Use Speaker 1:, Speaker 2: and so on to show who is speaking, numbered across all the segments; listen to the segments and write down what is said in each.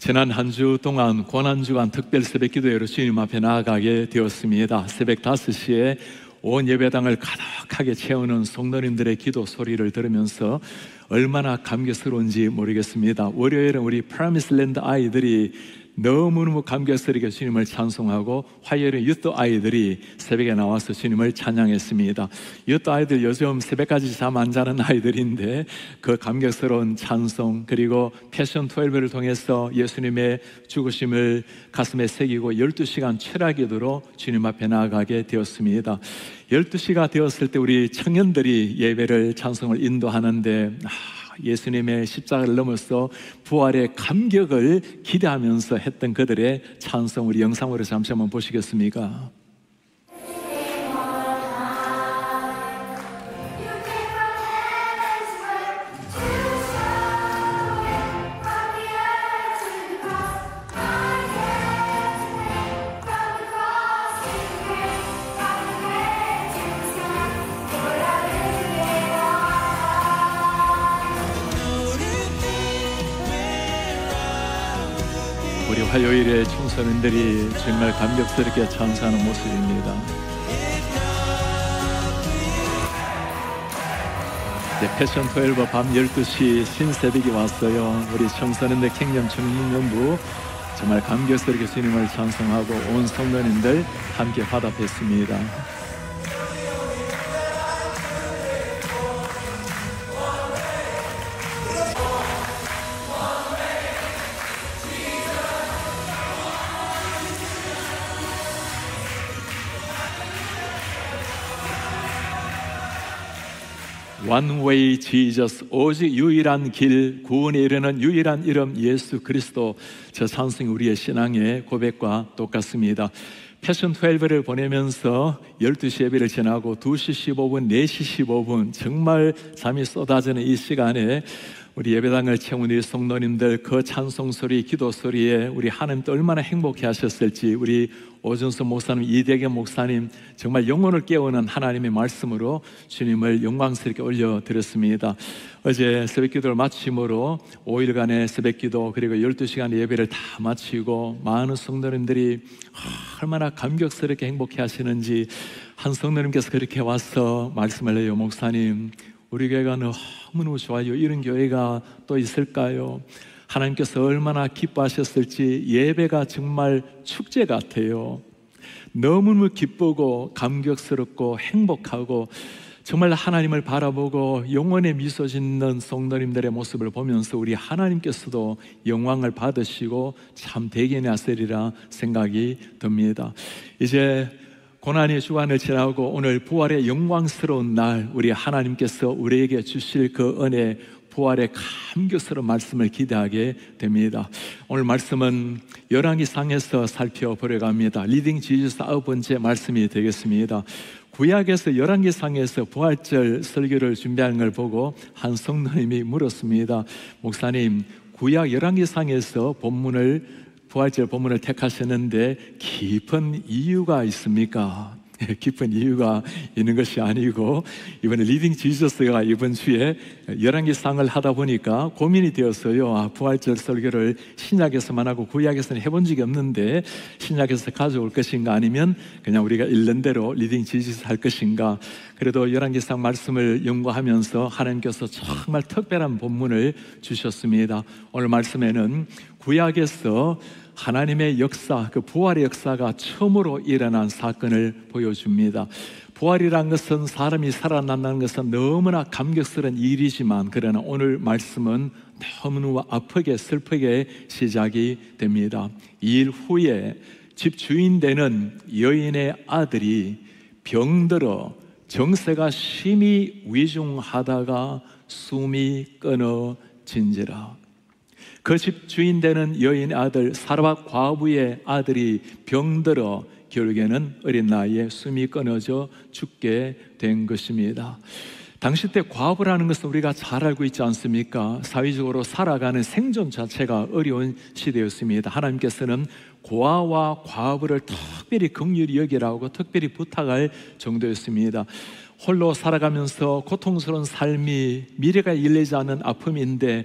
Speaker 1: 지난 한 주 동안 고난주간 특별 새벽기도회로 주님 앞에 나아가게 되었습니다. 새벽 5시에 온 예배당을 가득하게 채우는 성도님들의 기도 소리를 들으면서 얼마나 감격스러운지 모르겠습니다. 월요일은 우리 프라미스랜드 아이들이 너무너무 감격스럽게 주님을 찬송하고, 화요일에 유트 아이들이 새벽에 나와서 주님을 찬양했습니다. 유트 아이들 요즘 새벽까지 잠 안 자는 아이들인데 그 감격스러운 찬송, 그리고 패션 12를 통해서 예수님의 죽으심을 가슴에 새기고 12시간 철야기도로 주님 앞에 나아가게 되었습니다. 12시가 되었을 때 우리 청년들이 예배를 찬송을 인도하는데 예수님의 십자가를 넘어서 부활의 감격을 기대하면서 했던 그들의 찬송, 우리 영상으로 잠시 한번 보시겠습니까? 우리 화요일에 청소년들이 정말 감격스럽게 찬송하는 모습입니다. 패션 12 밤 12시 신새벽이 왔어요. 우리 청소년들 킹덤 청년부 정말 감격스럽게 주님을 찬송하고 온 성도님들 함께 화답했습니다. One way Jesus, 오직 유일한 길, 구원에 이르는 유일한 이름 예수 그리스도. 저 찬송이 우리의 신앙의 고백과 똑같습니다. 패션 12를 보내면서 12시 예배를 지나고 2시 15분, 4시 15분 정말 잠이 쏟아지는 이 시간에 우리 예배당을 채운 우리 성도님들 그 찬송 소리, 기도 소리에 우리 하나님도 얼마나 행복해 하셨을지, 우리 오준수 목사님, 이대겸 목사님 정말 영혼을 깨우는 하나님의 말씀으로 주님을 영광스럽게 올려드렸습니다. 어제 새벽기도를 마침으로 5일간의 새벽기도 그리고 12시간의 예배를 다 마치고 많은 성도님들이 얼마나 감격스럽게 행복해 하시는지, 한 성도님께서 그렇게 와서 말씀을 해요. 목사님, 우리 교회가 너무너무 좋아요. 이런 교회가 또 있을까요? 하나님께서 얼마나 기뻐하셨을지 예배가 정말 축제 같아요. 너무너무 기쁘고 감격스럽고 행복하고, 정말 하나님을 바라보고 영혼의 미소 짓는 성도님들의 모습을 보면서 우리 하나님께서도 영광을 받으시고 참 대견히 하시리라 생각이 듭니다. 이제 고난의 주간을 지나고 오늘 부활의 영광스러운 날, 우리 하나님께서 우리에게 주실 그 은혜, 부활의 감격스러운 말씀을 기대하게 됩니다. 오늘 말씀은 열왕기상에서 살펴보려고 합니다. 리딩 지저스 9번째 말씀이 되겠습니다. 구약에서 열왕기상에서 부활절 설교를 준비하는 걸 보고 한 성도님이 물었습니다. 목사님, 구약 열왕기상에서 부활절 본문을 택하셨는데 깊은 이유가 있습니까? 깊은 이유가 있는 것이 아니고, 이번에 리딩 지저스가 이번 주에 열왕기상을 하다 보니까 고민이 되었어요. 부활절 설교를 신약에서만 하고 구약에서는 해본 적이 없는데 신약에서 가져올 것인가, 아니면 그냥 우리가 읽는 대로 리딩 지저스 할 것인가. 그래도 열왕기상 말씀을 연구하면서 하나님께서 정말 특별한 본문을 주셨습니다. 오늘 말씀에는 구약에서 하나님의 역사, 그 부활의 역사가 처음으로 일어난 사건을 보여줍니다. 부활이란 것은, 사람이 살아난다는 것은 너무나 감격스러운 일이지만, 그러나 오늘 말씀은 너무너무 아프게 슬프게 시작이 됩니다. 2일 후에 집주인 되는 여인의 아들이 병들어 정세가 심히 위중하다가 숨이 끊어진지라. 그 집 주인 되는 여인의 아들 사르밧 과부의 아들이 병들어 결국에는 어린 나이에 숨이 끊어져 죽게 된 것입니다. 당시 때 과부라는 것은 우리가 잘 알고 있지 않습니까? 사회적으로 살아가는 생존 자체가 어려운 시대였습니다. 하나님께서는 고아와 과부를 특별히 긍휼히 여기라고 특별히 부탁할 정도였습니다. 홀로 살아가면서 고통스러운 삶이, 미래가 열리지 않는 아픔인데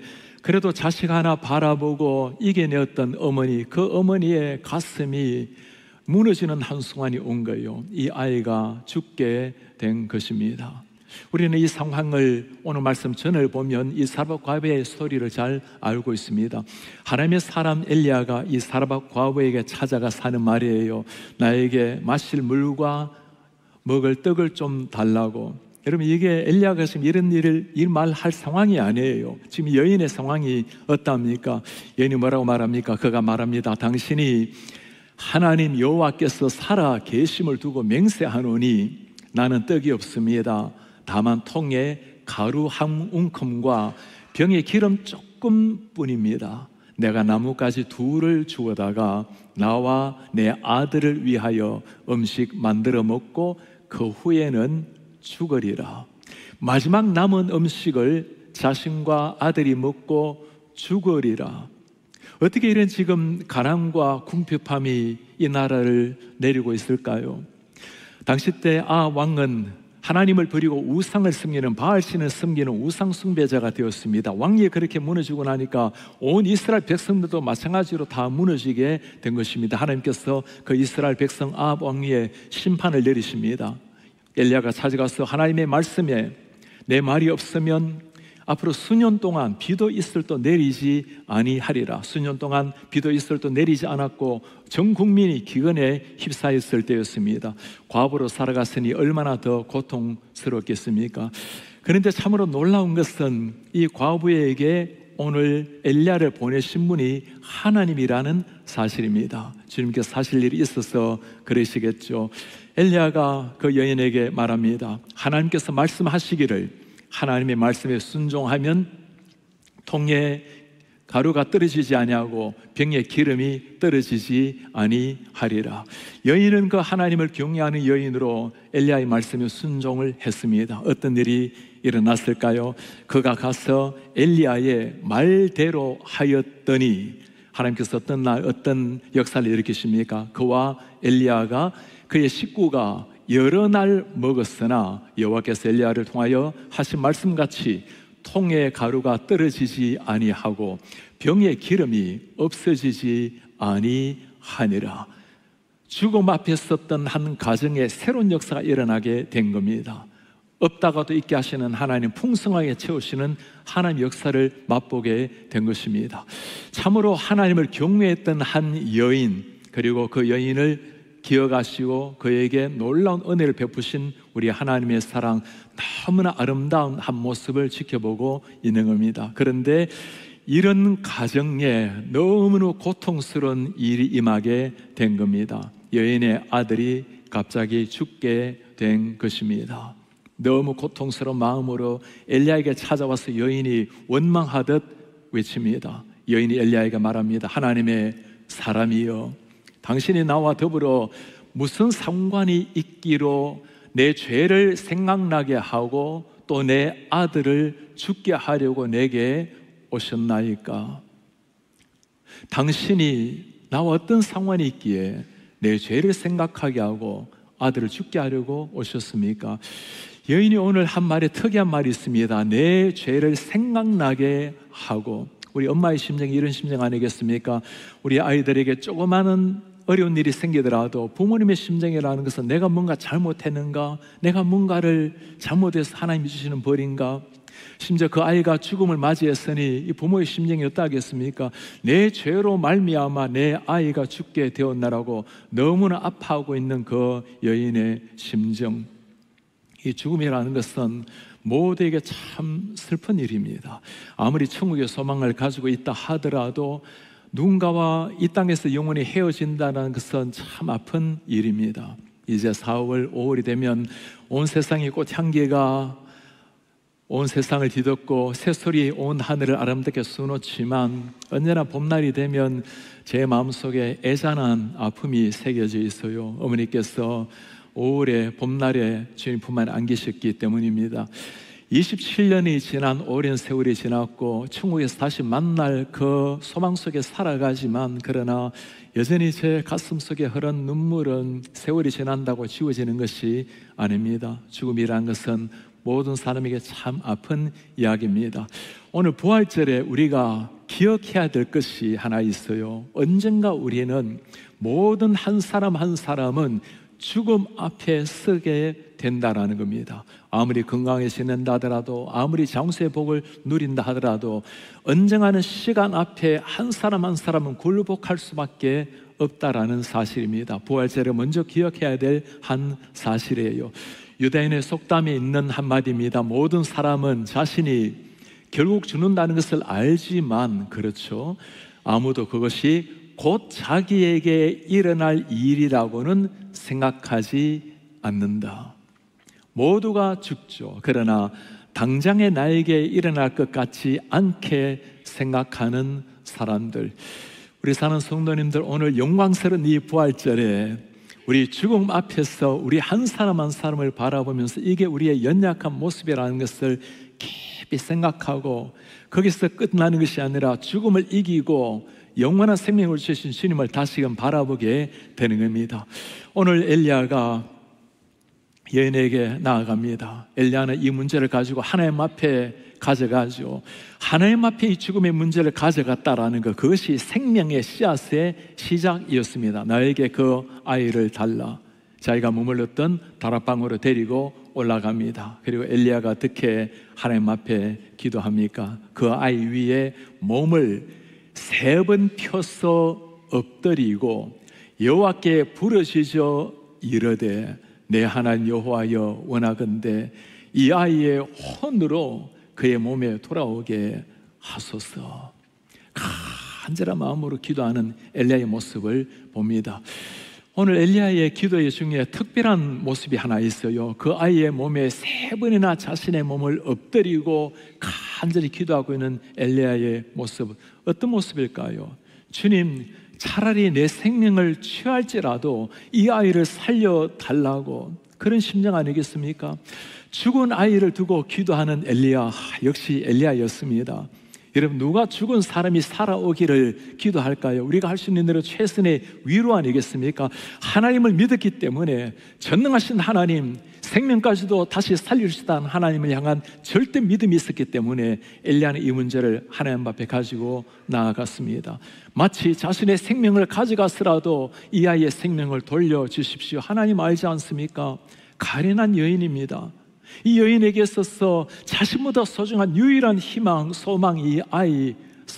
Speaker 1: 그래도 자식 하나 바라보고 이겨내었던 어머니, 그 어머니의 가슴이 무너지는 한순간이 온 거예요. 이 아이가 죽게 된 것입니다. 우리는 이 상황을 오늘 말씀 전을 보면 이 사르밧 과부의 스토리를 잘 알고 있습니다. 하나님의 사람 엘리야가 이 사르밧 과부에게 찾아가 사는 말이에요. 나에게 마실 물과 먹을 떡을 좀 달라고. 여러분, 이게 엘리야가 지금 이런 일을 이 말할 상황이 아니에요. 지금 여인의 상황이 어떠합니까? 여인이 뭐라고 말합니까? 그가 말합니다. 당신이 하나님 여호와께서 살아 계심을 두고 맹세하노니 나는 떡이 없습니다. 다만 통에 가루 한 움큼과 병에 기름 조금뿐입니다. 내가 나뭇가지 둘을 주워다가 나와 내 아들을 위하여 음식 만들어 먹고 그 후에는 죽으리라. 마지막 남은 음식을 자신과 아들이 먹고 죽으리라. 어떻게 이런 지금 가난과 궁핍함이 이 나라를 내리고 있을까요? 당시 때 왕은 하나님을 버리고 우상을 섬기는, 바알신을 섬기는 우상 숭배자가 되었습니다. 왕이 그렇게 무너지고 나니까 온 이스라엘 백성들도 마찬가지로 다 무너지게 된 것입니다. 하나님께서 그 이스라엘 백성 아합 왕 위에 심판을 내리십니다. 엘리야가 찾아가서 하나님의 말씀에 내 말이 없으면 앞으로 수년 동안 비도 이슬도 내리지 아니하리라. 수년 동안 비도 이슬도 내리지 않았고 전 국민이 기근에 휩싸였을 때였습니다. 과부로 살아갔으니 얼마나 더 고통스럽겠습니까? 그런데 참으로 놀라운 것은 이 과부에게 오늘 엘리야를 보내신 분이 하나님이라는 사실입니다. 주님께서 사실 일이 있어서 그러시겠죠. 엘리야가 그 여인에게 말합니다. 하나님께서 말씀하시기를 하나님의 말씀에 순종하면 통에 가루가 떨어지지 아니하고 병에 기름이 떨어지지 아니하리라. 여인은 그 하나님을 경외하는 여인으로 엘리야의 말씀에 순종을 했습니다. 어떤 일이 일어났을까요? 그가 가서 엘리야의 말대로 하였더니 하나님께서 어떤 날 어떤 역사를 일으키십니까? 그와 엘리야가 그의 식구가 여러 날 먹었으나 여호와께서 엘리야를 통하여 하신 말씀같이 통에 가루가 떨어지지 아니하고 병에 기름이 없어지지 아니하니라. 죽음 앞에 섰던 한 가정에 새로운 역사가 일어나게 된 겁니다. 없다가도 있게 하시는 하나님, 풍성하게 채우시는 하나님 역사를 맛보게 된 것입니다. 참으로 하나님을 경외했던 한 여인, 그리고 그 여인을 기억하시고 그에게 놀라운 은혜를 베푸신 우리 하나님의 사랑, 너무나 아름다운 한 모습을 지켜보고 있는 겁니다. 그런데 이런 가정에 너무나 고통스러운 일이 임하게 된 겁니다. 여인의 아들이 갑자기 죽게 된 것입니다. 너무 고통스러운 마음으로 엘리야에게 찾아와서 여인이 원망하듯 외칩니다. 여인이 엘리야에게 말합니다. 하나님의 사람이여, 당신이 나와 더불어 무슨 상관이 있기로 내 죄를 생각나게 하고 또 내 아들을 죽게 하려고 내게 오셨나이까? 당신이 나와 어떤 상관이 있기에 내 죄를 생각하게 하고 아들을 죽게 하려고 오셨습니까? 여인이 오늘 한 말에 특이한 말이 있습니다. 내 죄를 생각나게 하고. 우리 엄마의 심정이 이런 심정 아니겠습니까? 우리 아이들에게 조그마한 어려운 일이 생기더라도 부모님의 심정이라는 것은 내가 뭔가 잘못했는가? 내가 뭔가를 잘못해서 하나님이 주시는 벌인가? 심지어 그 아이가 죽음을 맞이했으니 이 부모의 심정이 어떠하겠습니까? 내 죄로 말미암아 내 아이가 죽게 되었나라고 너무나 아파하고 있는 그 여인의 심정. 이 죽음이라는 것은 모두에게 참 슬픈 일입니다. 아무리 천국의 소망을 가지고 있다 하더라도 누군가와 이 땅에서 영원히 헤어진다는 것은 참 아픈 일입니다. 이제 4월, 5월이 되면 온 세상의 꽃향기가 온 세상을 뒤덮고 새소리 온 하늘을 아름답게 수놓지만 언제나 봄날이 되면 제 마음속에 애잔한 아픔이 새겨져 있어요. 어머니께서 5월에 봄날에 주님 품 안에 안기셨기 때문입니다. 27년이 지난 오랜 세월이 지났고 천국에서 다시 만날 그 소망 속에 살아가지만 그러나 여전히 제 가슴 속에 흐른 눈물은 세월이 지난다고 지워지는 것이 아닙니다. 죽음이란 것은 모든 사람에게 참 아픈 이야기입니다. 오늘 부활절에 우리가 기억해야 될 것이 하나 있어요. 언젠가 우리는 모든 한 사람 한 사람은 죽음 앞에 서게 된다라는 겁니다. 아무리 건강해지는다 하더라도, 아무리 장수의 복을 누린다 하더라도 언젠가는 시간 앞에 한 사람 한 사람은 굴복할 수밖에 없다라는 사실입니다. 부활절에 먼저 기억해야 될 한 사실이에요. 유대인의 속담에 있는 한마디입니다. 모든 사람은 자신이 결국 죽는다는 것을 알지만, 그렇죠, 아무도 그것이 곧 자기에게 일어날 일이라고는 생각하지 않는다. 모두가 죽죠. 그러나 당장에 나에게 일어날 것 같지 않게 생각하는 사람들, 우리 사는 성도님들, 오늘 영광스러운 이 부활절에 우리 죽음 앞에서 우리 한 사람 한 사람을 바라보면서 이게 우리의 연약한 모습이라는 것을 깊이 생각하고, 거기서 끝나는 것이 아니라 죽음을 이기고 영원한 생명을 주신 주님을 다시금 바라보게 되는 겁니다. 오늘 엘리야가 여인에게 나아갑니다. 엘리야는 이 문제를 가지고 하나님 앞에 가져가죠. 하나님 앞에 이 죽음의 문제를 가져갔다라는 것, 그것이 생명의 씨앗의 시작이었습니다. 나에게 그 아이를 달라. 자기가 머물렀던 다락방으로 데리고 올라갑니다. 그리고 엘리야가 어떻게 하나님 앞에 기도합니까? 그 아이 위에 몸을 3번 펴서 엎드리고 여호와께 부르짖어 이르되, 내 하나님 여호와여, 원하건대 이 아이의 혼으로 그의 몸에 돌아오게 하소서. 간절한 마음으로 기도하는 엘리야의 모습을 봅니다. 오늘 엘리야의 기도의 중에 특별한 모습이 하나 있어요. 그 아이의 몸에 3번이나 자신의 몸을 엎드리고 간절히 기도하고 있는 엘리야의 모습, 어떤 모습일까요? 주님, 차라리 내 생명을 취할지라도 이 아이를 살려달라고, 그런 심정 아니겠습니까? 죽은 아이를 두고 기도하는 엘리야, 역시 엘리야였습니다. 여러분, 누가 죽은 사람이 살아오기를 기도할까요? 우리가 할 수 있는 대로 최선의 위로 아니겠습니까? 하나님을 믿었기 때문에, 전능하신 하나님, 생명까지도 다시 살릴 수 있다는 하나님을 향한 절대 믿음이 있었기 때문에 엘리야는 이 문제를 하나님 앞에 가지고 나아갔습니다. 마치 자신의 생명을 가져갔으라도 이 아이의 생명을 돌려주십시오. 하나님 알지 않습니까? 가련한 여인입니다. 이 여인에게 있어서 자신보다 소중한 유일한 희망, 소망, 이 아이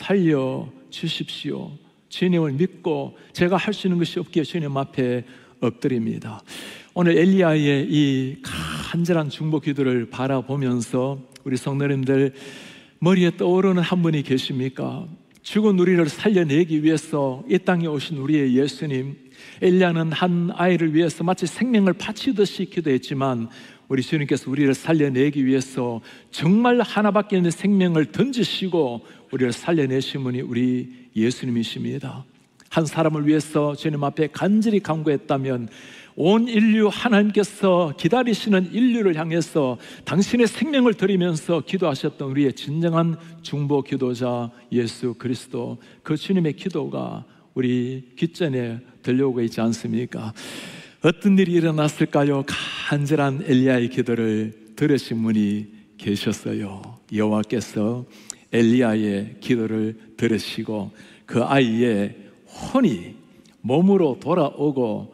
Speaker 1: 살려주십시오. 주님을 믿고 제가 할 수 있는 것이 없기에 주님 앞에 엎드립니다. 오늘 엘리야의 이 간절한 중보 기도를 바라보면서 우리 성도님들 머리에 떠오르는 한 분이 계십니까? 죽은 우리를 살려내기 위해서 이 땅에 오신 우리의 예수님. 엘리야는 한 아이를 위해서 마치 생명을 바치듯이 기도했지만 우리 주님께서 우리를 살려내기 위해서 정말 하나밖에 없는 생명을 던지시고 우리를 살려내신 분이 우리 예수님이십니다. 한 사람을 위해서 주님 앞에 간절히 간구했다면 온 인류, 하나님께서 기다리시는 인류를 향해서 당신의 생명을 드리면서 기도하셨던 우리의 진정한 중보 기도자 예수 그리스도, 그 주님의 기도가 우리 귓전에 들려오고 있지 않습니까? 어떤 일이 일어났을까요? 간절한 엘리야의 기도를 들으신 분이 계셨어요. 여호와께서 엘리야의 기도를 들으시고 그 아이의 혼이 몸으로 돌아오고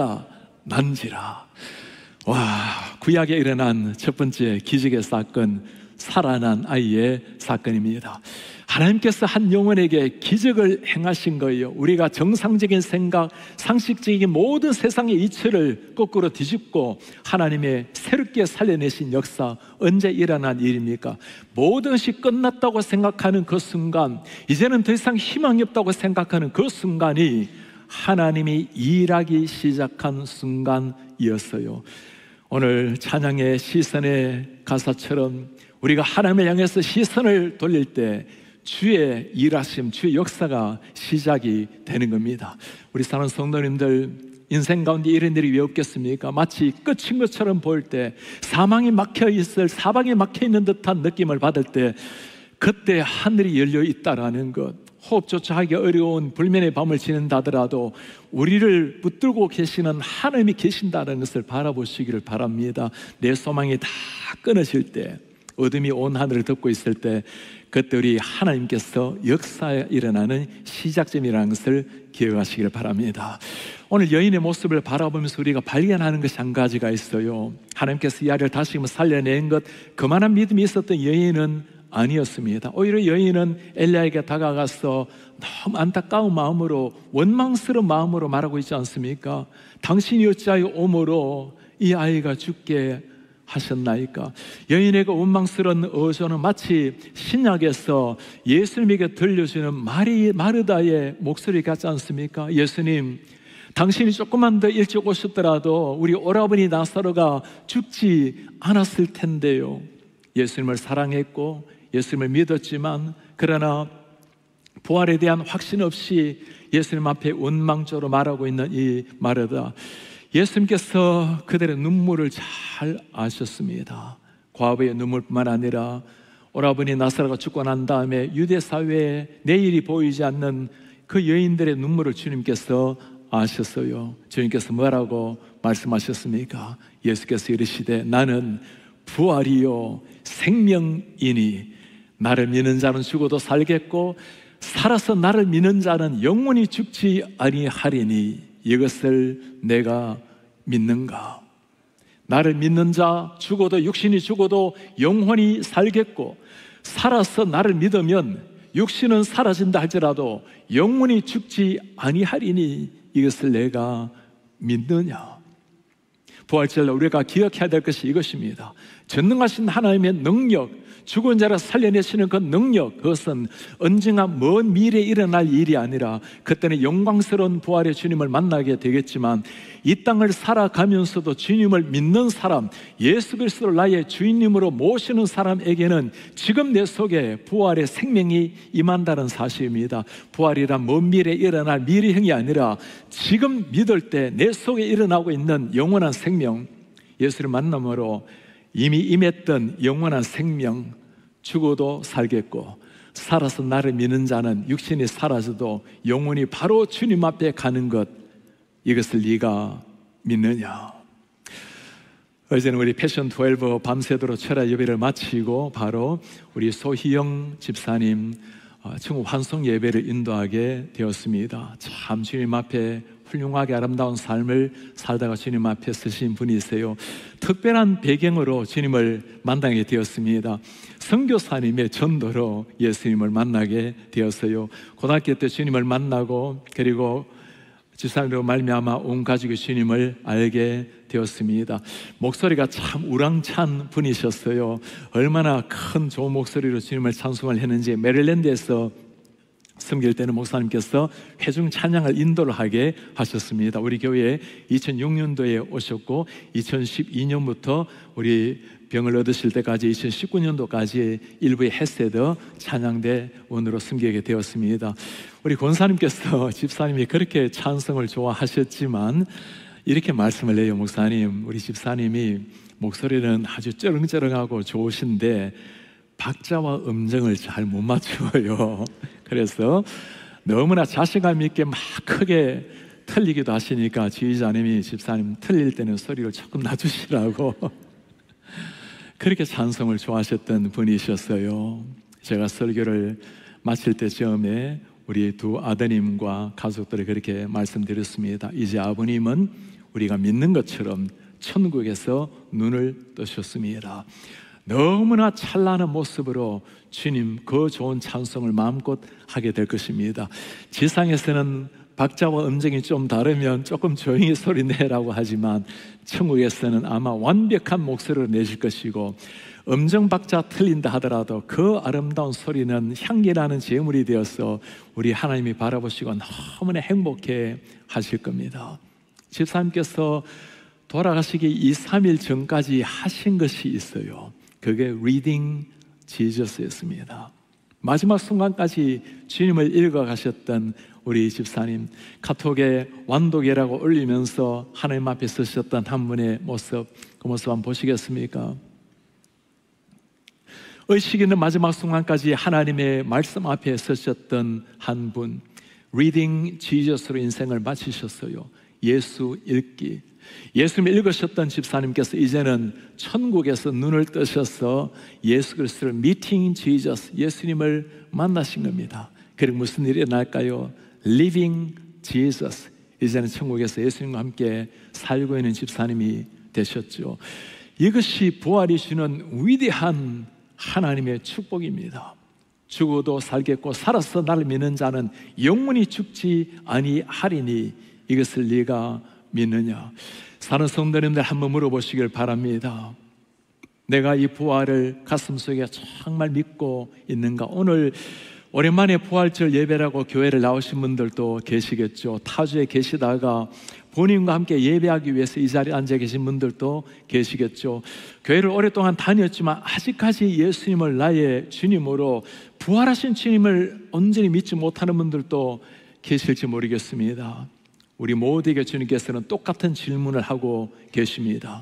Speaker 1: 살아난지라. 와, 구약에 일어난 첫 번째 기적의 사건, 살아난 아이의 사건입니다. 하나님께서 한 영혼에게 기적을 행하신 거예요. 우리가 정상적인 생각, 상식적인 모든 세상의 이치를 거꾸로 뒤집고 하나님의 새롭게 살려내신 역사, 언제 일어난 일입니까? 모든 것이 끝났다고 생각하는 그 순간, 이제는 더 이상 희망이 없다고 생각하는 그 순간이 하나님이 일하기 시작한 순간이었어요. 오늘 찬양의 시선의 가사처럼 우리가 하나님을 향해서 시선을 돌릴 때 주의 일하심, 주의 역사가 시작이 되는 겁니다. 우리 사는 성도님들, 인생 가운데 이런 일이 왜 없겠습니까? 마치 끝인 것처럼 보일 때, 사방이 막혀있는 듯한 느낌을 받을 때, 그때 하늘이 열려 있다라는 것, 호흡조차 하기 어려운 불면의 밤을 지낸다더라도 우리를 붙들고 계시는 하나님이 계신다는 것을 바라보시기를 바랍니다. 내 소망이 다 끊어질 때, 어둠이 온 하늘을 덮고 있을 때, 그때 우리 하나님께서 역사에 일어나는 시작점이라는 것을 기억하시기를 바랍니다. 오늘 여인의 모습을 바라보면서 우리가 발견하는 것이 한 가지가 있어요. 하나님께서 이 아이를 다시금 살려낸 것, 그만한 믿음이 있었던 여인은 아니었습니다. 오히려 여인은 엘리야에게 다가가서 너무 안타까운 마음으로, 원망스러운 마음으로 말하고 있지 않습니까? 당신이 어찌하여 오므로 이 아이가 죽게 하셨나이까? 여인의 그 원망스러운 어조는 마치 신약에서 예수님에게 들려주는 마르다의 목소리 같지 않습니까? 예수님, 당신이 조금만 더 일찍 오셨더라도 우리 오라버니 나사로가 죽지 않았을 텐데요. 예수님을 사랑했고 예수님을 믿었지만, 그러나 부활에 대한 확신 없이 예수님 앞에 원망조로 말하고 있는 이 마르다, 예수님께서 그들의 눈물을 잘 아셨습니다. 과부의 눈물뿐만 아니라 오라버니 나사로가 죽고 난 다음에 유대 사회에 내일이 보이지 않는 그 여인들의 눈물을 주님께서 아셨어요. 주님께서 뭐라고 말씀하셨습니까? 예수께서 이르시되 나는 부활이요 생명이니 나를 믿는 자는 죽어도 살겠고 살아서 나를 믿는 자는 영원히 죽지 아니하리니 이것을 내가 믿는가? 나를 믿는 자, 죽어도, 육신이 죽어도 영원히 살겠고 살아서 나를 믿으면 육신은 사라진다 할지라도 영원히 죽지 아니하리니 이것을 내가 믿느냐? 부활절날 우리가 기억해야 될 것이 이것입니다. 전능하신 하나님의 능력, 죽은 자를 살려내시는 그 능력, 그것은 언젠가 먼 미래에 일어날 일이 아니라 그때는 영광스러운 부활의 주님을 만나게 되겠지만, 이 땅을 살아가면서도 주님을 믿는 사람, 예수 그리스도를 나의 주인님으로 모시는 사람에게는 지금 내 속에 부활의 생명이 임한다는 사실입니다. 부활이란 먼 미래에 일어날 미래형이 아니라 지금 믿을 때 내 속에 일어나고 있는 영원한 생명, 예수를 만남으로 이미 임했던 영원한 생명, 죽어도 살겠고 살아서 나를 믿는 자는 육신이 사라져도 영원히 바로 주님 앞에 가는 것, 이것을 네가 믿느냐? 어제는 우리 패션 12 밤새도록 철야 예배를 마치고 바로 우리 소희영 집사님 청후 환송 예배를 인도하게 되었습니다. 참 주님 앞에 훌륭하게 아름다운 삶을 살다가 주님 앞에 서신 분이세요. 특별한 배경으로 주님을 만나게 되었습니다. 선교사님의 전도로 예수님을 만나게 되었어요. 고등학교 때 주님을 만나고 그리고 집사님으로 말미암아 온 가족이 주님을 알게 되었습니다. 목소리가 참 우랑찬 분이셨어요. 얼마나 큰 좋은 목소리로 주님을 찬송을 했는지, 메릴랜드에서 섬길 때는 목사님께서 회중 찬양을 인도를 하게 하셨습니다. 우리 교회에 2006년도에 오셨고 2012년부터 우리 병을 얻으실 때까지 2019년도까지 일부의 헤세드 찬양대원으로 섬기게 되었습니다. 우리 권사님께서 집사님이 그렇게 찬송을 좋아하셨지만 이렇게 말씀을 해요. 목사님, 우리 집사님이 목소리는 아주 쩌렁쩌렁하고 좋으신데 박자와 음정을 잘 못 맞춰요. 그래서 너무나 자신감 있게 막 크게 틀리기도 하시니까 지휘자님이 집사님 틀릴 때는 소리를 조금 낮추시라고 그렇게 찬송을 좋아하셨던 분이셨어요. 제가 설교를 마칠 때 처음에 우리 두 아드님과 가족들을 그렇게 말씀드렸습니다. 이제 아버님은 우리가 믿는 것처럼 천국에서 눈을 뜨셨습니다. 너무나 찬란한 모습으로 주님 그 좋은 찬송을 마음껏 하게 될 것입니다. 지상에서는 박자와 음정이 좀 다르면 조금 조용히 소리 내라고 하지만 천국에서는 아마 완벽한 목소리를 내실 것이고, 음정 박자 틀린다 하더라도 그 아름다운 소리는 향기나는 제물이 되어서 우리 하나님이 바라보시고 너무나 행복해 하실 겁니다. 집사님께서 돌아가시기 2, 3일 전까지 하신 것이 있어요. 그게 Reading Jesus였습니다. 마지막 순간까지 주님을 읽어가셨던 우리 집사님, 카톡에 완독이라고 올리면서 하나님 앞에 서셨던 한 분의 모습, 그 모습 한번 보시겠습니까? 의식 있는 마지막 순간까지 하나님의 말씀 앞에 서셨던 한 분, Reading Jesus로 인생을 마치셨어요. 예수 읽기. 예수님을 읽으셨던 집사님께서 이제는 천국에서 눈을 뜨셔서 예수 그리스도를 Meeting Jesus, 예수님을 만나신 겁니다. 그리고 무슨 일이 일어날까요? Living Jesus, 이제는 천국에서 예수님과 함께 살고 있는 집사님이 되셨죠. 이것이 부활이 주는 위대한 하나님의 축복입니다. 죽어도 살겠고 살아서 나를 믿는 자는 영원히 죽지 아니하리니 이것을 네가 믿느냐? 사는 성도님들 한번 물어보시길 바랍니다. 내가 이 부활을 가슴속에 정말 믿고 있는가? 오늘 오랜만에 부활절 예배라고 교회를 나오신 분들도 계시겠죠. 타주에 계시다가 본인과 함께 예배하기 위해서 이 자리에 앉아 계신 분들도 계시겠죠. 교회를 오랫동안 다녔지만 아직까지 예수님을 나의 주님으로 부활하신 주님을 온전히 믿지 못하는 분들도 계실지 모르겠습니다. 우리 모두에게 주님께서는 똑같은 질문을 하고 계십니다.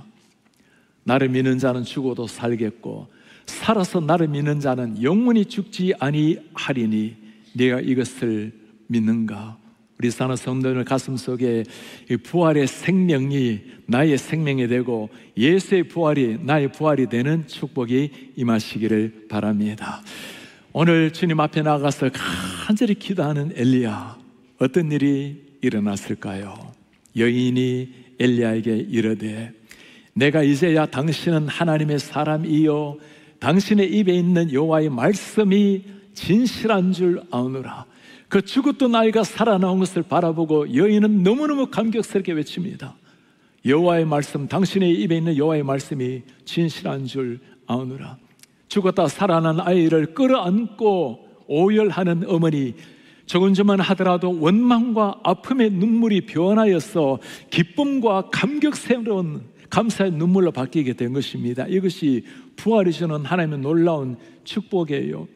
Speaker 1: 나를 믿는 자는 죽어도 살겠고 살아서 나를 믿는 자는 영원히 죽지 아니하리니 네가 이것을 믿는가? 우리 사는 성도들 가슴속에 이 부활의 생명이 나의 생명이 되고 예수의 부활이 나의 부활이 되는 축복이 임하시기를 바랍니다. 오늘 주님 앞에 나가서 간절히 기도하는 엘리야, 어떤 일이 일어났을까요? 여인이 엘리야에게 이르되 내가 이제야 당신은 하나님의 사람이요 당신의 입에 있는 여호와의 말씀이 진실한 줄 아노라. 그 죽었던 아이가 살아나온 것을 바라보고 여인은 너무너무 감격스럽게 외칩니다. 여호와의 말씀, 당신의 입에 있는 여호와의 말씀이 진실한 줄 아노라. 죽었다 살아난 아이를 끌어안고 오열하는 어머니, 조금만 하더라도 원망과 아픔의 눈물이 변하여서 기쁨과 감격스러운 감사의 눈물로 바뀌게 된 것입니다. 이것이 부활이 주는 하나님의 놀라운 축복이에요.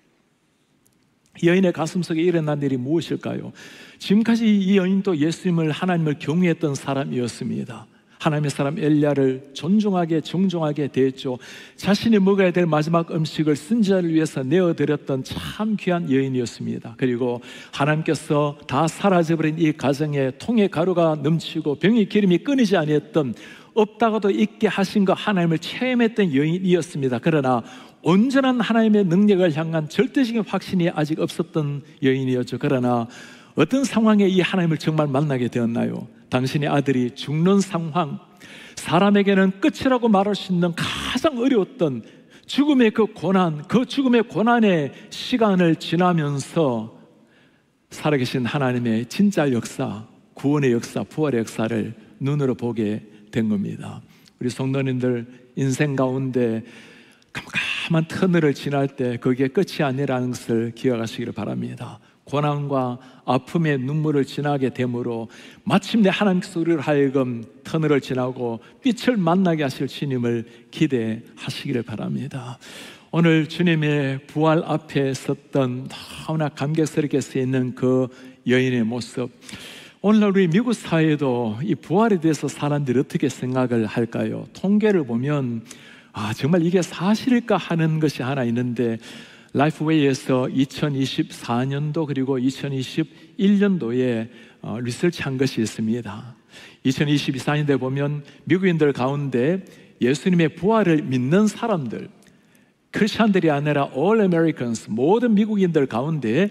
Speaker 1: 여인의 가슴속에 일어난 일이 무엇일까요? 지금까지 이 여인도 예수님을, 하나님을 경외했던 사람이었습니다. 하나님의 사람 엘리야를 존중하게 정중하게 대했죠. 자신이 먹어야 될 마지막 음식을 선지자를 위해서 내어드렸던 참 귀한 여인이었습니다. 그리고 하나님께서 다 사라져버린 이 가정에 통에 가루가 넘치고 병이 기름이 끊이지 아니했던, 없다가도 있게 하신 거 하나님을 체험했던 여인이었습니다. 그러나 온전한 하나님의 능력을 향한 절대적인 확신이 아직 없었던 여인이었죠. 그러나 어떤 상황에 이 하나님을 정말 만나게 되었나요? 당신의 아들이 죽는 상황, 사람에게는 끝이라고 말할 수 있는 가장 어려웠던 죽음의 그 고난, 그 죽음의 고난의 시간을 지나면서 살아계신 하나님의 진짜 역사, 구원의 역사, 부활의 역사를 눈으로 보게 된 겁니다. 우리 성도님들 인생 가운데 깜깜한 터널을 지날 때 그게 끝이 아니라는 것을 기억하시기를 바랍니다. 고난과 아픔의 눈물을 지나게 되므로 마침내 하나님께서 우리를 하여금 터널을 지나고 빛을 만나게 하실 주님을 기대하시기를 바랍니다. 오늘 주님의 부활 앞에 섰던 너무나 감격스럽게 쓰이는 그 여인의 모습, 오늘날 우리 미국 사회도 이 부활에 대해서 사람들이 어떻게 생각을 할까요? 통계를 보면 정말 이게 사실일까 하는 것이 하나 있는데, 라이프웨이에서 2024년도 그리고 2021년도에 리서치한 것이 있습니다. 2024년도에 보면 미국인들 가운데 예수님의 부활을 믿는 사람들, 크리스찬들이 아니라 All Americans, 모든 미국인들 가운데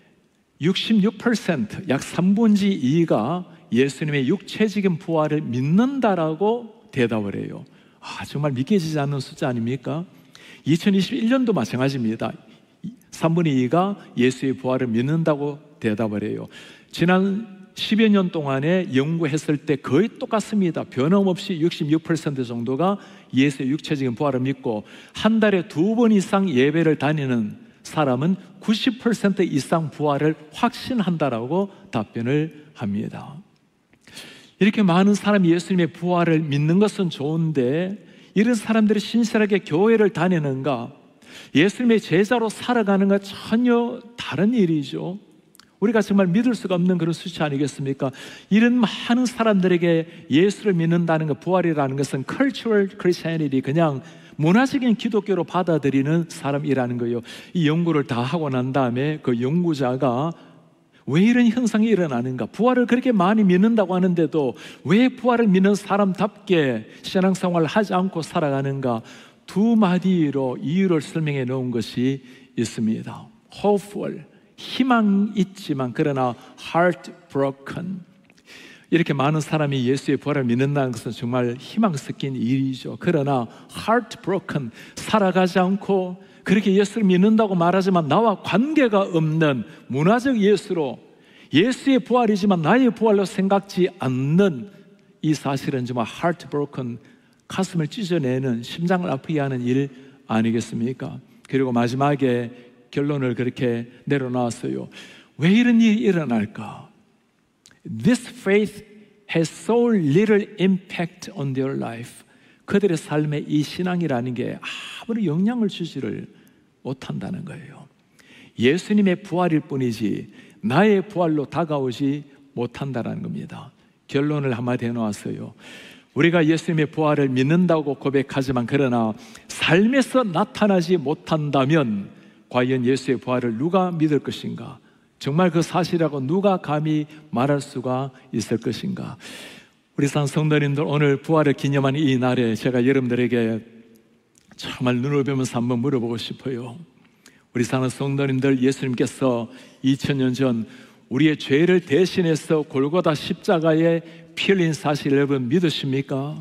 Speaker 1: 66%, 약 3분의 2가 예수님의 육체적인 부활을 믿는다라고 대답을 해요. 정말 믿겨지지 않는 숫자 아닙니까? 2021년도 마찬가지입니다. 3분의 2가 예수의 부활을 믿는다고 대답을 해요. 지난 10여 년 동안에 연구했을 때 거의 똑같습니다. 변함없이 66% 정도가 예수의 육체적인 부활을 믿고, 한 달에 2번 이상 예배를 다니는 사람은 90% 이상 부활을 확신한다라고 답변을 합니다. 이렇게 많은 사람이 예수님의 부활을 믿는 것은 좋은데, 이런 사람들이 신실하게 교회를 다니는가, 예수님의 제자로 살아가는가 전혀 다른 일이죠. 우리가 정말 믿을 수가 없는 그런 수치 아니겠습니까? 이런 많은 사람들에게 예수를 믿는다는 것, 부활이라는 것은 cultural Christianity, 그냥 문화적인 기독교로 받아들이는 사람이라는 거예요. 이 연구를 다 하고 난 다음에 그 연구자가 왜 이런 현상이 일어나는가, 부활을 그렇게 많이 믿는다고 하는데도 왜 부활을 믿는 사람답게 신앙생활을 하지 않고 살아가는가, 두 마디로 이유를 설명해 놓은 것이 있습니다. hopeful, 희망 있지만 그러나 heartbroken. 이렇게 많은 사람이 예수의 부활을 믿는다는 것은 정말 희망 섞인 일이죠. 그러나 heartbroken, 살아가지 않고 그렇게 예수를 믿는다고 말하지만 나와 관계가 없는 문화적 예수로, 예수의 부활이지만 나의 부활로 생각지 않는 이 사실은 정말 heartbroken, 가슴을 찢어내는, 심장을 아프게 하는 일 아니겠습니까? 그리고 마지막에 결론을 그렇게 내려놨어요. 왜 이런 일이 일어날까? This faith has so little impact on their life. 그들의 삶에 이 신앙이라는 게 아무리 영향을 주지를 못한다는 거예요. 예수님의 부활일 뿐이지 나의 부활로 다가오지 못한다는 겁니다. 결론을 한마디 해놓았어요. 우리가 예수님의 부활을 믿는다고 고백하지만 그러나 삶에서 나타나지 못한다면 과연 예수의 부활을 누가 믿을 것인가? 정말 그 사실이라고 누가 감히 말할 수가 있을 것인가? 우리 산 성도님들, 오늘 부활을 기념하는 이 날에 제가 여러분들에게 정말 눈을 보면서 한번 물어보고 싶어요. 우리 사는 성도님들, 예수님께서 2000년 전 우리의 죄를 대신해서 골고다 십자가에 피 흘린 사실 여러분 믿으십니까?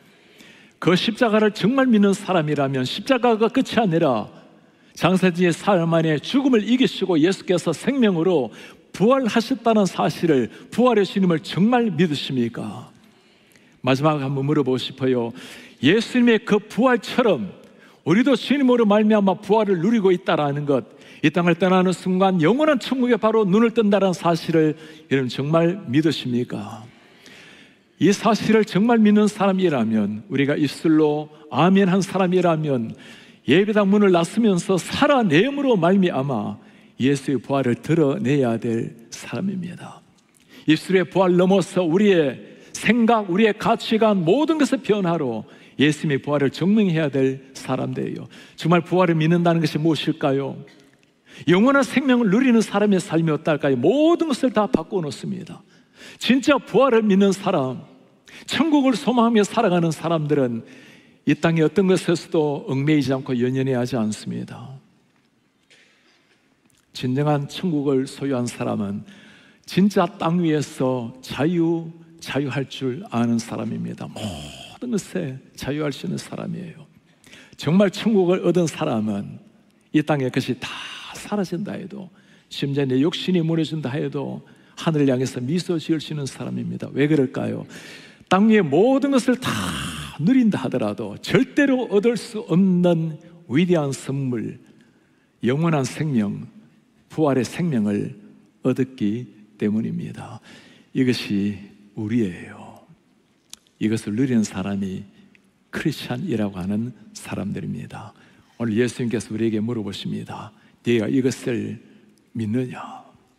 Speaker 1: 그 십자가를 정말 믿는 사람이라면 십자가가 끝이 아니라 장사지의 사흘 만에 죽음을 이기시고 예수께서 생명으로 부활하셨다는 사실을, 부활의 주님을 정말 믿으십니까? 마지막으로 한번 물어보고 싶어요. 예수님의 그 부활처럼 우리도 주님으로 말미암아 부활을 누리고 있다라는 것, 이 땅을 떠나는 순간 영원한 천국에 바로 눈을 뜬다는 사실을 여러분 정말 믿으십니까? 이 사실을 정말 믿는 사람이라면, 우리가 입술로 아멘 한 사람이라면 예배당 문을 나서면서 살아내음으로 말미암아 예수의 부활을 드러내야 될 사람입니다. 입술의 부활 넘어서 우리의 생각, 우리의 가치관, 모든 것의 변화로 예수님의 부활을 증명해야 될 사람들이에요. 정말 부활을 믿는다는 것이 무엇일까요? 영원한 생명을 누리는 사람의 삶이 어떨까요? 모든 것을 다 바꿔놓습니다. 진짜 부활을 믿는 사람, 천국을 소망하며 살아가는 사람들은 이 땅의 어떤 것에서도 얽매이지 않고 연연해하지 않습니다. 진정한 천국을 소유한 사람은 진짜 땅 위에서 자유할 줄 아는 사람입니다. 모든 것에 자유할 수 있는 사람이에요. 정말 천국을 얻은 사람은 이 땅의 것이 다 사라진다 해도, 심지어 내 욕심이 무너진다 해도 하늘을 향해서 미소 지을 수 있는 사람입니다. 왜 그럴까요? 땅 위의 모든 것을 다 누린다 하더라도 절대로 얻을 수 없는 위대한 선물, 영원한 생명, 부활의 생명을 얻었기 때문입니다. 이것이 우리예요. 이것을 누리는 사람이 크리스찬이라고 하는 사람들입니다. 오늘 예수님께서 우리에게 물어보십니다. 네가 이것을 믿느냐?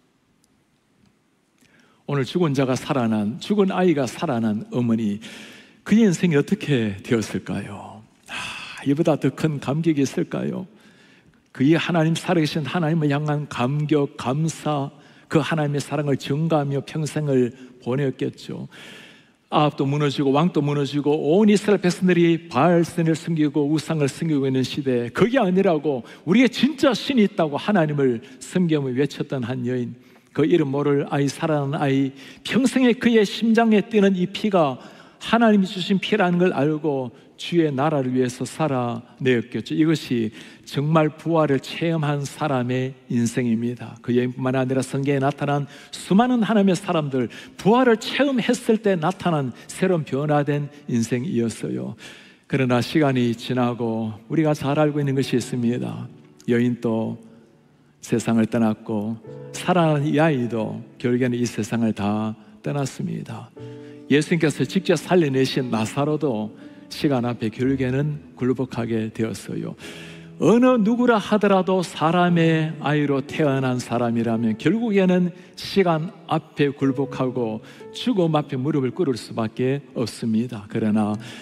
Speaker 1: 오늘 죽은 아이가 살아난 어머니, 그의 인생이 어떻게 되었을까요? 이보다 더 큰 감격이 있을까요? 그의 하나님, 살아계신 하나님을 향한 감격, 감사, 그 하나님의 사랑을 증가하며 평생을 보냈겠죠. 아합도 무너지고 왕도 무너지고 온 이스라엘 백성들이 바알신을 섬기고 우상을 섬기고 있는 시대에 그게 아니라고 우리의 진짜 신이 있다고 하나님을 섬기며 외쳤던 한 여인, 그 이름 모를 아이, 살아난 아이, 평생에 그의 심장에 뛰는 이 피가 하나님이 주신 피라는 걸 알고 주의 나라를 위해서 살아내었겠죠. 이것이 정말 부활을 체험한 사람의 인생입니다. 그 여인뿐만 아니라 성경에 나타난 수많은 하나님의 사람들, 부활을 체험했을 때 나타난 새로운 변화된 인생이었어요. 그러나 시간이 지나고 우리가 잘 알고 있는 것이 있습니다. 여인도 세상을 떠났고 살아난 이 아이도 결국에는 이 세상을 다 떠났습니다. 예수님께서 직접 살려내신 나사로도 시간 앞에 결국에는 굴복하게 되었어요. 어느 누구라 하더라도 사람의 아이로 태어난 사람이라면 결국에는 시간 앞에 굴복하고 죽음 앞에 무릎을 꿇을 수밖에 없습니다. 그러나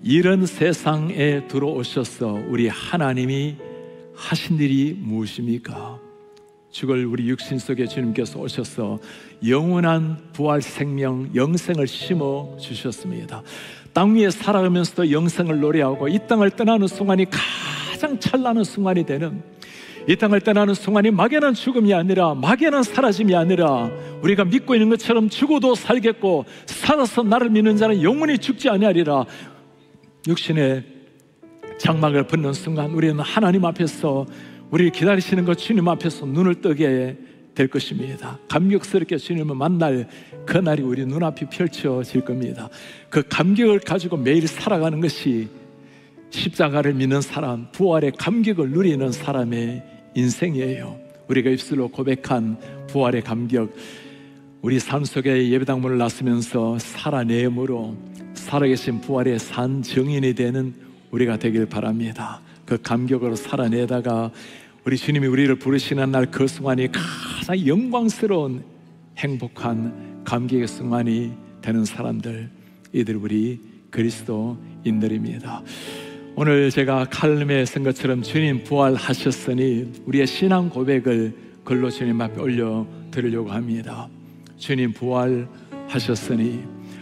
Speaker 1: 이런 세상에 들어오셔서 우리 하나님이 하신 일이 무엇입니까? 죽을 우리 육신 속에 주님께서 오셔서 영원한 부활 생명, 영생을 심어 주셨습니다. 땅 위에 살아가면서도 영생을 노래하고 이 땅을 떠나는 순간이 가장 찬란한 순간이 되는, 이 땅을 떠나는 순간이 막연한 죽음이 아니라, 막연한 사라짐이 아니라 우리가 믿고 있는 것처럼 죽어도 살겠고 살아서 나를 믿는 자는 영원히 죽지 아니하리라. 육신의 장막을 벗는 순간 우리는 하나님 앞에서 우리를 기다리시는 것 주님 앞에서 눈을 뜨게 될 것입니다. 감격스럽게 주님을 만날 그날이 우리 눈앞이 펼쳐질 겁니다. 그 감격을 가지고 매일 살아가는 것이 십자가를 믿는 사람, 부활의 감격을 누리는 사람의 인생이에요. 우리가 입술로 고백한 부활의 감격, 우리 삶 속에 예배당 문을 나서면서 살아내음으로 살아계신 부활의 산 증인이 되는 우리가 되길 바랍니다. 그 감격으로 살아내다가 우리 주님이 우리를 부르시는 날 그 순간이 가장 영광스러운 행복한 감격의 순간이 되는 사람들, 이들 우리 그리스도인들입니다. 오늘 제가 칼럼에 쓴 것처럼 주님 부활하셨으니 우리의 신앙 고백을 글로 주님 앞에 올려드리려고 합니다. 주님 부활하셨으니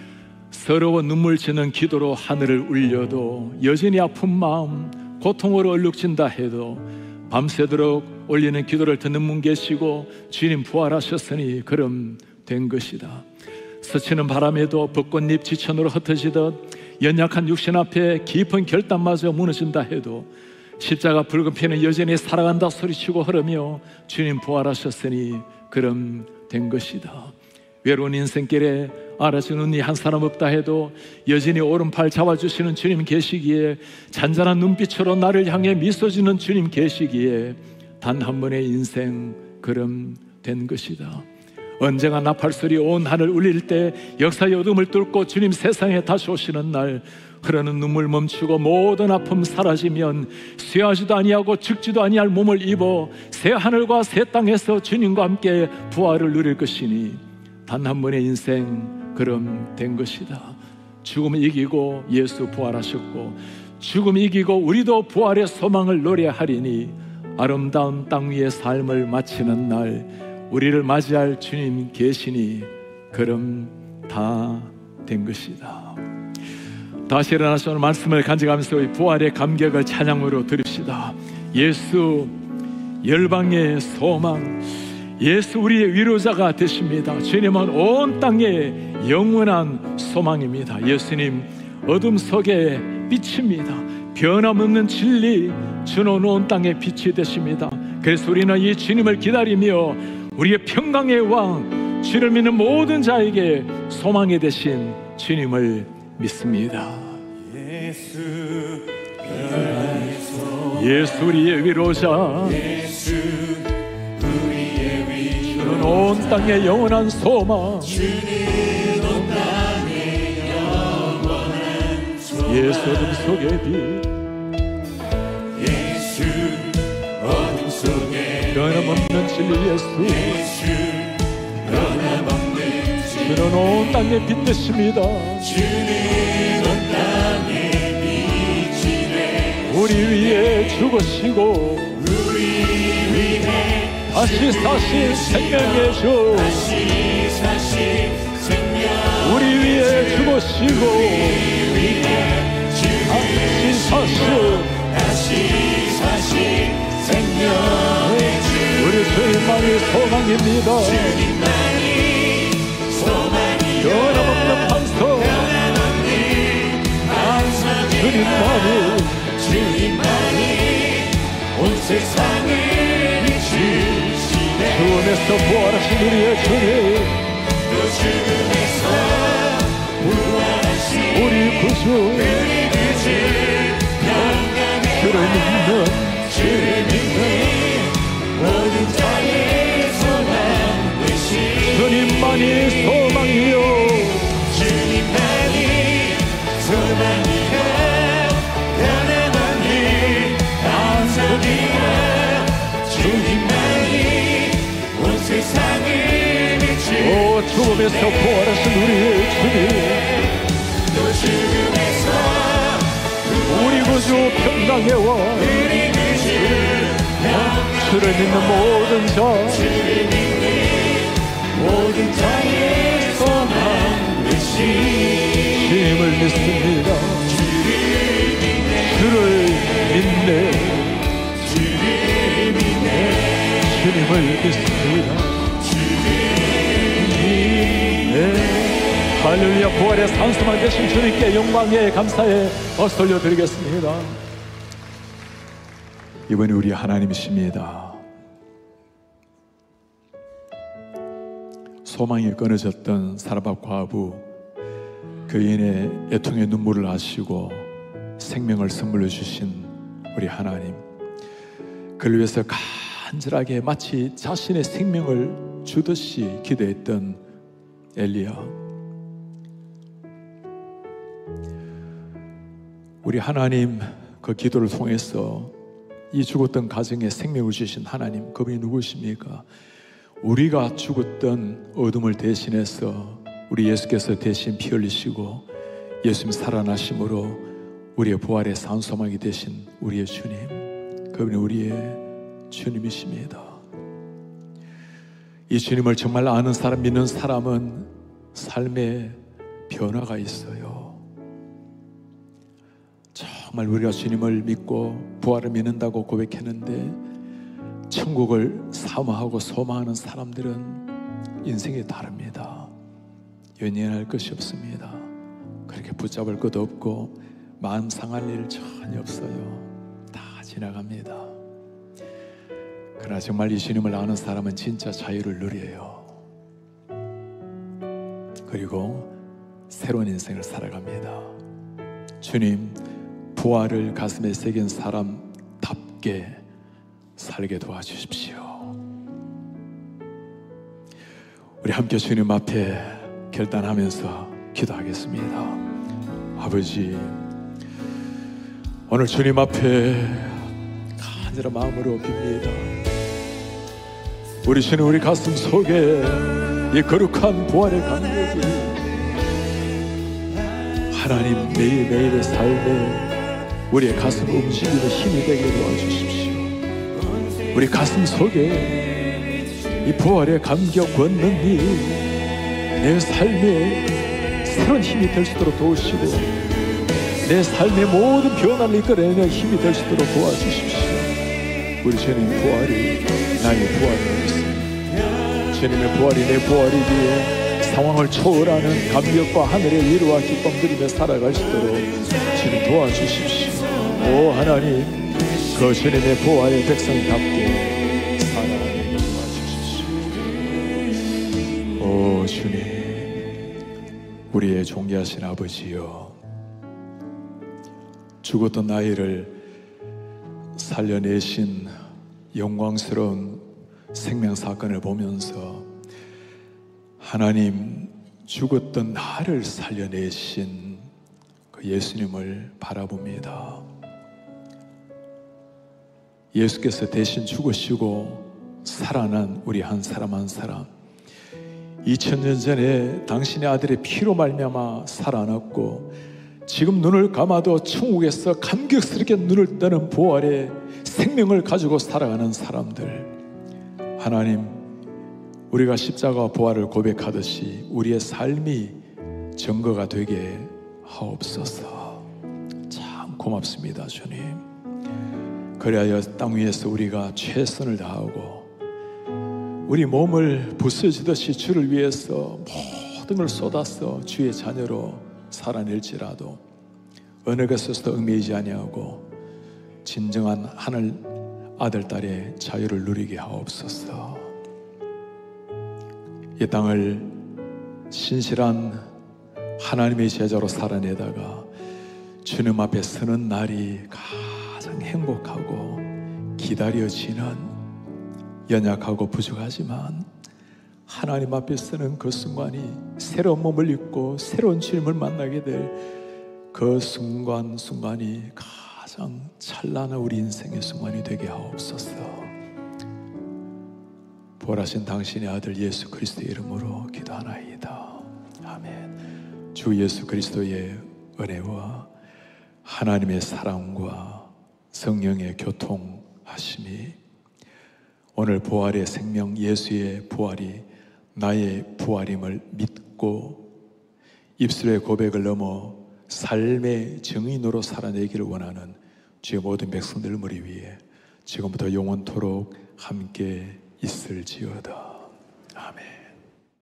Speaker 1: 서러워 눈물 지는 기도로 하늘을 울려도, 여전히 아픈 마음 고통으로 얼룩진다 해도 밤새도록 올리는 기도를 듣는 분 계시고 주님 부활하셨으니 그럼 된 것이다. 스치는 바람에도 벚꽃잎 지천으로 흩어지듯 연약한 육신 앞에 깊은 결단마저 무너진다 해도 십자가 붉은 피는 여전히 살아간다 소리치고 흐르며 주님 부활하셨으니 그럼 된 것이다. 외로운 인생길에 알아주는 이 한 사람 없다 해도 여전히 오른팔 잡아주시는 주님 계시기에, 잔잔한 눈빛으로 나를 향해 미소 짓는 주님 계시기에 단 한 번의 인생 그럼 된 것이다. 언젠가 나팔소리 온 하늘 울릴 때 역사의 어둠을 뚫고 주님 세상에 다시 오시는 날, 흐르는 눈물 멈추고 모든 아픔 사라지면 쇠하지도 아니하고 죽지도 아니할 몸을 입어 새 하늘과 새 땅에서 주님과 함께 부활을 누릴 것이니 단 한 번의 인생 그럼 된 것이다. 죽음을 이기고 예수 부활하셨고, 죽음 이기고 우리도 부활의 소망을 노래하리니 아름다운 땅 위의 삶을 마치는 날 우리를 맞이할 주님 계시니 그럼 다 된 것이다. 다시 일어나서 오늘 말씀을 간직하면서 부활의 감격을 찬양으로 드립시다. 예수 열방의 소망, 예수 우리의 위로자가 되십니다. 주님은 온 땅의 영원한 소망입니다. 예수님 어둠 속에 빛입니다. 변함없는 진리 주는 온 땅의 빛이 되십니다. 그래서 우리는 이 주님을 기다리며 우리의 평강의 왕, 주를 믿는 모든 자에게 소망이 되신 주님을 믿습니다. 예수 우리의 위로자, 주는 온 땅의 영원한 소망, 예수 어둠 속의 빛,
Speaker 2: 예수 어둠 속에
Speaker 1: 변함없는 진리 예수,
Speaker 2: 변함없는 진리,
Speaker 1: 주는 온 땅의 빛 되십니다.
Speaker 2: 주는 온 땅의 빛이네.
Speaker 1: 우리 위에 죽으시고
Speaker 2: 우리 위해
Speaker 1: 다시 사신 생명의 주,
Speaker 2: 다시 사신 생명,
Speaker 1: 우리 위에 죽으시고
Speaker 2: 다시 사신 생명의 주,
Speaker 1: 우리 주님만이 소망입니다.
Speaker 2: 주님만이 소망이요,
Speaker 1: 변함없는 반석, 주님만이
Speaker 2: 온 세상을 비추시네.
Speaker 1: 죽음에서 부활하신 우리의 주님,
Speaker 2: 또 죽음에서 부활하신
Speaker 1: 우리 구주, 주를 믿는
Speaker 2: 모든 자의 소망 되신
Speaker 1: 주님만이 소망이요,
Speaker 2: 주님만이 소망이요, 변함없는 반석이요, 주님만이 온 세상을 비추.
Speaker 1: 오 죽음에서 부활하신 우리의 주님,
Speaker 2: 또 죽음에서
Speaker 1: 세상의 왕 주를 믿는 모든 자
Speaker 2: 모든 자의 소망 되신
Speaker 1: 주님을 믿습니다. 주를 믿네 주님을 믿습니다. 할렐루야. 부활의 산소만 되신 주님께 영광에 감사에 박수 올려드리겠습니다. 이번에 우리 하나님이십니다. 소망이 끊어졌던 사라밧 과부 그인의 애통의 눈물을 아시고 생명을 선물로 주신 우리 하나님, 그를 위해서 간절하게 마치 자신의 생명을 주듯이 기도했던 엘리야, 우리 하나님 그 기도를 통해서 이 죽었던 가정에 생명을 주신 하나님, 그분이 누구십니까? 우리가 죽었던 어둠을 대신해서 우리 예수께서 대신 피 흘리시고 예수님 살아나심으로 우리의 부활의 산소망이 되신 우리의 주님, 그분이 우리의 주님이십니다. 이 주님을 정말 아는 사람, 믿는 사람은 삶에 변화가 있어요. 정말 우리가 주님을 믿고 부활을 믿는다고 고백했는데 천국을 사모하고 소망하는 사람들은 인생이 다릅니다. 연연할 것이 없습니다. 그렇게 붙잡을 것도 없고 마음 상할 일 전혀 없어요. 다 지나갑니다. 그러나 정말 이 주님을 아는 사람은 진짜 자유를 누려요. 그리고 새로운 인생을 살아갑니다. 주님, 부활을 가슴에 새긴 사람답게 살게 도와주십시오. 우리 함께 주님 앞에 결단하면서 기도하겠습니다. 아버지, 오늘 주님 앞에 간절한 마음으로 빕니다. 우리 주님, 우리 가슴 속에 이 거룩한 부활의 감격이 하나님 매일매일의 삶에 우리의 가슴 움직이는 힘이 되게 도와주십시오. 우리 가슴 속에 이 부활의 감격 권능이 내 삶에 새로운 힘이 될 수 있도록 도우시고 내 삶의 모든 변화를 이끌어내는 힘이 될 수 있도록 도와주십시오. 우리 주님 부활이 나의 부활이 있습니다. 주님의 부활이 내 부활이기에 상황을 초월하는 감격과 하늘의 위로와 기쁨 누리며 살아갈 수 있도록 주님 도와주십시오. 오 하나님, 그 주님의 부활의 백성답게 살아가게 도와주십시오. 오 주님, 우리의 존귀하신 아버지여, 죽었던 나이를 살려내신 영광스러운 생명사건을 보면서 하나님, 죽었던 나를 살려내신 그 예수님을 바라봅니다. 예수께서 대신 죽으시고 살아난 우리 한 사람 한 사람, 2000년 전에 당신의 아들의 피로 말미암아 살아났고 지금 눈을 감아도 천국에서 감격스럽게 눈을 뜨는 부활의 생명을 가지고 살아가는 사람들, 하나님, 우리가 십자가와 부활을 고백하듯이 우리의 삶이 증거가 되게 하옵소서. 참 고맙습니다 주님. 그래야 땅 위에서 우리가 최선을 다하고 우리 몸을 부서지듯이 주를 위해서 모든 걸 쏟아서 주의 자녀로 살아낼지라도 어느 것에서도 얽매이지 아니하고 진정한 하늘 아들 딸의 자유를 누리게 하옵소서. 이 땅을 신실한 하나님의 제자로 살아내다가 주님 앞에 서는 날이 가장 행복하고 기다려지는, 연약하고 부족하지만 하나님 앞에 서는 그 순간이 새로운 몸을 입고 새로운 주님을 만나게 될 그 순간이 가장 찬란한 우리 인생의 순간이 되게 하옵소서. 부활하신 당신의 아들 예수 그리스도의 이름으로 기도하나이다. 아멘. 주 예수 그리스도의 은혜와 하나님의 사랑과 성령의 교통하심이 오늘 부활의 생명 예수의 부활이 나의 부활임을 믿고 입술의 고백을 넘어 삶의 증인으로 살아내기를 원하는 주의 모든 백성들 머리 위에 지금부터 영원토록 함께 있을지어다.